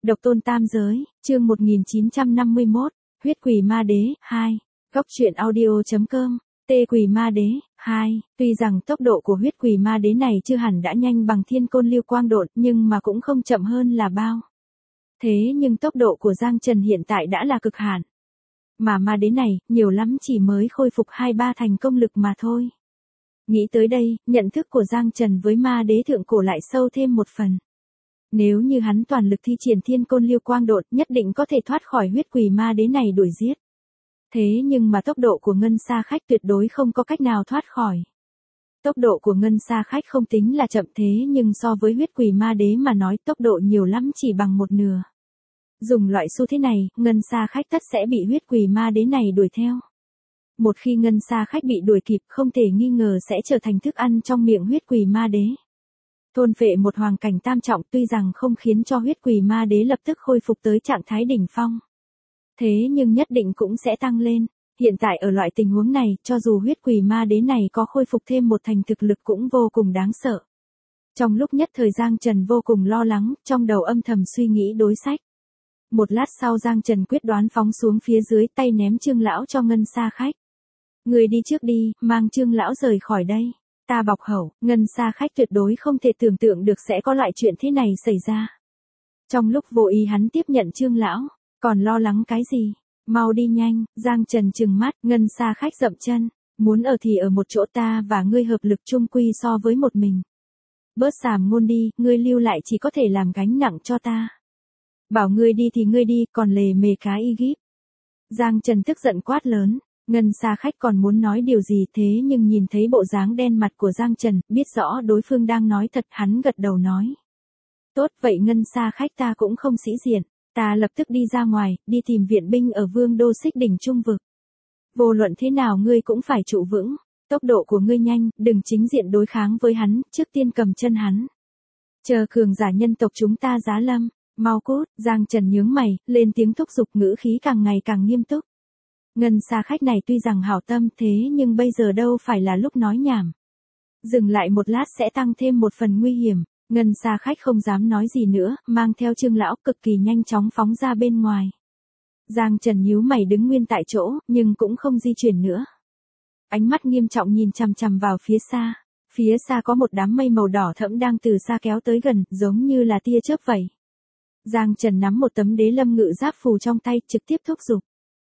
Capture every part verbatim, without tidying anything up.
Độc tôn tam giới, chương một nghìn chín trăm năm mươi mốt, huyết quỷ ma đế, hai. Góc truyện audio.com, tê quỷ ma đế, hai. Tuy rằng tốc độ của huyết quỷ ma đế này chưa hẳn đã nhanh bằng thiên côn lưu quang độn nhưng mà cũng không chậm hơn là bao. Thế nhưng tốc độ của Giang Trần hiện tại đã là cực hạn. Mà ma đế này, nhiều lắm chỉ mới khôi phục hai ba thành công lực mà thôi. Nghĩ tới đây, nhận thức của Giang Trần với ma đế thượng cổ lại sâu thêm một phần. Nếu như hắn toàn lực thi triển thiên côn lưu quang độn, nhất định có thể thoát khỏi huyết quỷ ma đế này đuổi giết. Thế nhưng mà tốc độ của Ngân Sa Khách tuyệt đối không có cách nào thoát khỏi. Tốc độ của Ngân Sa Khách không tính là chậm thế nhưng so với huyết quỷ ma đế mà nói tốc độ nhiều lắm chỉ bằng một nửa. Dùng loại xu thế này, Ngân Sa Khách tất sẽ bị huyết quỷ ma đế này đuổi theo. Một khi Ngân Sa Khách bị đuổi kịp không thể nghi ngờ sẽ trở thành thức ăn trong miệng huyết quỷ ma đế. Thôn phệ một hoàng cảnh tam trọng tuy rằng không khiến cho huyết quỷ ma đế lập tức khôi phục tới trạng thái đỉnh phong. Thế nhưng nhất định cũng sẽ tăng lên. Hiện tại ở loại tình huống này, cho dù huyết quỷ ma đế này có khôi phục thêm một thành thực lực cũng vô cùng đáng sợ. Trong lúc nhất thời Giang Trần vô cùng lo lắng, trong đầu âm thầm suy nghĩ đối sách. Một lát sau Giang Trần quyết đoán phóng xuống phía dưới tay ném Trương Lão cho Ngân Sa Khách. Người đi trước đi, mang Trương Lão rời khỏi đây. Ta bọc hậu, Ngân Sa Khách tuyệt đối không thể tưởng tượng được sẽ có loại chuyện thế này xảy ra. Trong lúc vô ý hắn tiếp nhận Trương Lão, còn lo lắng cái gì? Mau đi nhanh, Giang Trần trừng mắt, Ngân Sa Khách dậm chân, muốn ở thì ở một chỗ ta và ngươi hợp lực chung quy so với một mình. Bớt xàm ngôn đi, ngươi lưu lại chỉ có thể làm gánh nặng cho ta. Bảo ngươi đi thì ngươi đi, còn lề mề cái y gíp. Giang Trần tức giận quát lớn. Ngân Sa Khách còn muốn nói điều gì thế nhưng nhìn thấy bộ dáng đen mặt của Giang Trần, biết rõ đối phương đang nói thật, hắn gật đầu nói. Tốt vậy Ngân Sa Khách ta cũng không sĩ diện, ta lập tức đi ra ngoài, đi tìm viện binh ở Vương Đô Xích Đỉnh Trung Vực. Vô luận thế nào ngươi cũng phải trụ vững, tốc độ của ngươi nhanh, đừng chính diện đối kháng với hắn, trước tiên cầm chân hắn. Chờ cường giả nhân tộc chúng ta giá lâm, mau cút, Giang Trần nhướng mày, lên tiếng thúc giục ngữ khí càng ngày càng nghiêm túc. Ngân Sa Khách này tuy rằng hảo tâm thế nhưng bây giờ đâu phải là lúc nói nhảm. Dừng lại một lát sẽ tăng thêm một phần nguy hiểm, Ngân Sa Khách không dám nói gì nữa, mang theo Trương Lão cực kỳ nhanh chóng phóng ra bên ngoài. Giang Trần nhíu mày đứng nguyên tại chỗ, nhưng cũng không di chuyển nữa. Ánh mắt nghiêm trọng nhìn chằm chằm vào phía xa, phía xa có một đám mây màu đỏ thẫm đang từ xa kéo tới gần, giống như là tia chớp vậy. Giang Trần nắm một tấm đế lâm ngự giáp phù trong tay, trực tiếp thúc giục.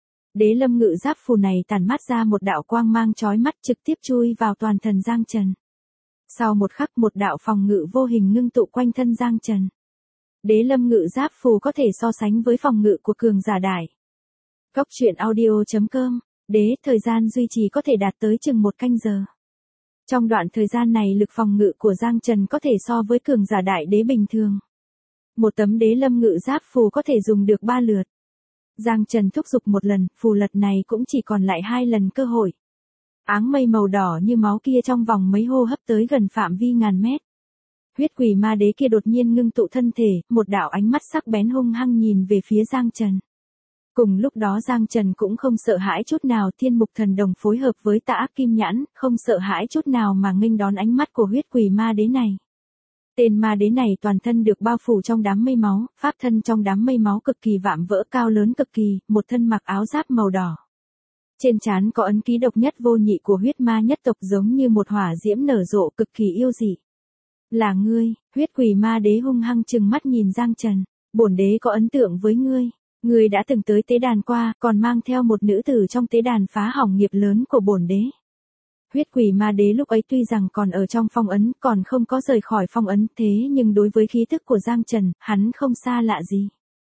Đế lâm ngự giáp phù này tản mát ra một đạo quang mang chói mắt trực tiếp chui vào toàn thân Giang Trần. Sau một khắc một đạo phòng ngự vô hình ngưng tụ quanh thân Giang Trần. Đế lâm ngự giáp phù có thể so sánh với phòng ngự của cường giả đại. Góc truyện audio.com, đế thời gian duy trì có thể đạt tới chừng một canh giờ. Trong đoạn thời gian này lực phòng ngự của Giang Trần có thể so với cường giả đại đế bình thường. Một tấm đế lâm ngự giáp phù có thể dùng được ba lượt. Giang Trần thúc giục một lần, phù lật này cũng chỉ còn lại hai lần cơ hội. Áng mây màu đỏ như máu kia trong vòng mấy hô hấp tới gần phạm vi ngàn mét. Huyết quỷ ma đế kia đột nhiên ngưng tụ thân thể, một đạo ánh mắt sắc bén hung hăng nhìn về phía Giang Trần. Cùng lúc đó Giang Trần cũng không sợ hãi chút nào, thiên mục thần đồng phối hợp với Tà Ác Kim Nhãn, không sợ hãi chút nào mà nghênh đón ánh mắt của huyết quỷ ma đế này. Tên ma đế này toàn thân được bao phủ trong đám mây máu, pháp thân trong đám mây máu cực kỳ vạm vỡ cao lớn cực kỳ, một thân mặc áo giáp màu đỏ. Trên trán có ấn ký độc nhất vô nhị của huyết ma nhất tộc giống như một hỏa diễm nở rộ cực kỳ yêu dị. Là ngươi, huyết quỷ ma đế hung hăng trừng mắt nhìn Giang Trần, bổn đế có ấn tượng với ngươi, ngươi đã từng tới tế đàn qua, còn mang theo một nữ tử trong tế đàn phá hỏng nghiệp lớn của bổn đế. Huyết quỷ ma đế lúc ấy tuy rằng còn ở trong phong ấn, còn không có rời khỏi phong ấn, thế nhưng đối với khí thức của Giang Trần, hắn không xa lạ gì.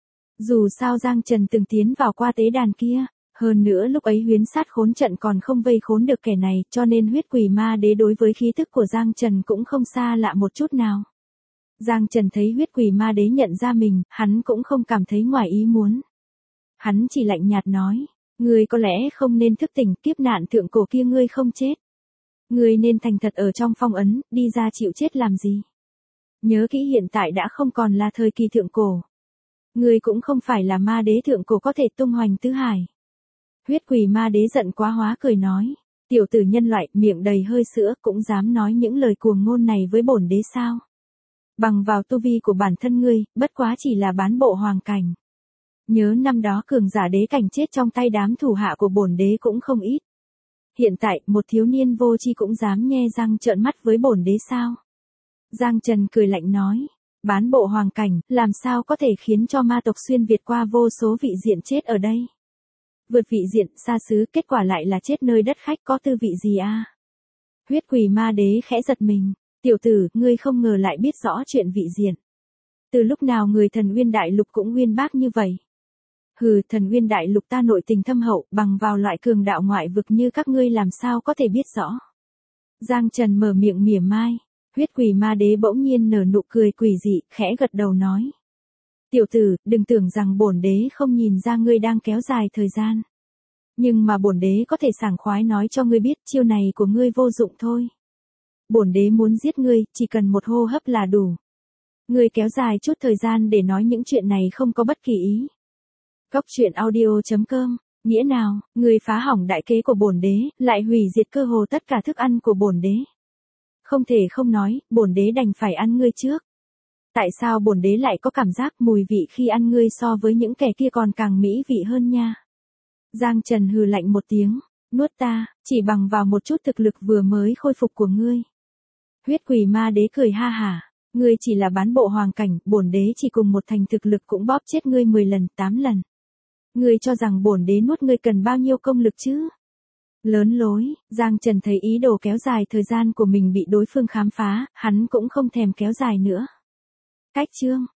Dù sao Giang Trần từng tiến vào qua tế đàn kia, hơn nữa lúc ấy huyến sát khốn trận còn không vây khốn được kẻ này, cho nên huyết quỷ ma đế đối với khí thức của Giang Trần cũng không xa lạ một chút nào. Giang Trần thấy huyết quỷ ma đế nhận ra mình, hắn cũng không cảm thấy ngoài ý muốn. Hắn chỉ lạnh nhạt nói, ngươi có lẽ không nên thức tỉnh, kiếp nạn thượng cổ kia ngươi không chết. Ngươi nên thành thật ở trong phong ấn, đi ra chịu chết làm gì? Nhớ kỹ hiện tại đã không còn là thời kỳ thượng cổ. Ngươi cũng không phải là ma đế thượng cổ có thể tung hoành tứ hải. Huyết quỷ ma đế giận quá hóa cười nói, tiểu tử nhân loại miệng đầy hơi sữa cũng dám nói những lời cuồng ngôn này với bổn đế sao? Bằng vào tu vi của bản thân ngươi, bất quá chỉ là bán bộ hoàng cảnh. Nhớ năm đó cường giả đế cảnh chết trong tay đám thủ hạ của bổn đế cũng không ít. Hiện tại, một thiếu niên vô tri cũng dám nhe răng trợn mắt với bổn đế sao? Giang Trần cười lạnh nói, bán bộ hoàng cảnh, làm sao có thể khiến cho ma tộc xuyên Việt qua vô số vị diện chết ở đây? Vượt vị diện xa xứ, kết quả lại là chết nơi đất khách, có tư vị gì a? À? Huyết Quỷ Ma Đế khẽ giật mình, tiểu tử, ngươi không ngờ lại biết rõ chuyện vị diện. Từ lúc nào người Thần Uyên Đại Lục cũng uyên bác như vậy? Hừ, Thần Uyên Đại Lục ta nội tình thâm hậu, bằng vào loại cường đạo ngoại vực như các ngươi làm sao có thể biết rõ? Giang Trần mở miệng mỉa mai. Huyết Quỷ Ma Đế bỗng nhiên nở nụ cười quỷ dị, khẽ gật đầu nói. Tiểu tử, đừng tưởng rằng bổn đế không nhìn ra ngươi đang kéo dài thời gian. Nhưng mà bổn đế có thể sảng khoái nói cho ngươi biết chiêu này của ngươi vô dụng thôi. Bổn đế muốn giết ngươi, chỉ cần một hô hấp là đủ. Ngươi kéo dài chút thời gian để nói những chuyện này không có bất kỳ ý. Cốc truyện audio chấm com, nghĩa nào, ngươi phá hỏng đại kế của bổn đế, lại hủy diệt cơ hồ tất cả thức ăn của bổn đế. Không thể không nói, bổn đế đành phải ăn ngươi trước. Tại sao bổn đế lại có cảm giác mùi vị khi ăn ngươi so với những kẻ kia còn càng mỹ vị hơn nha? Giang Trần hừ lạnh một tiếng, nuốt ta, chỉ bằng vào một chút thực lực vừa mới khôi phục của ngươi. Huyết Quỷ Ma Đế cười ha hả, ngươi chỉ là bán bộ hoàng cảnh, bổn đế chỉ cùng một thành thực lực cũng bóp chết ngươi mười lần, tám lần. Ngươi cho rằng bổn đế nuốt ngươi cần bao nhiêu công lực chứ? Lớn lối, Giang Trần thấy ý đồ kéo dài thời gian của mình bị đối phương khám phá, hắn cũng không thèm kéo dài nữa. Cách chương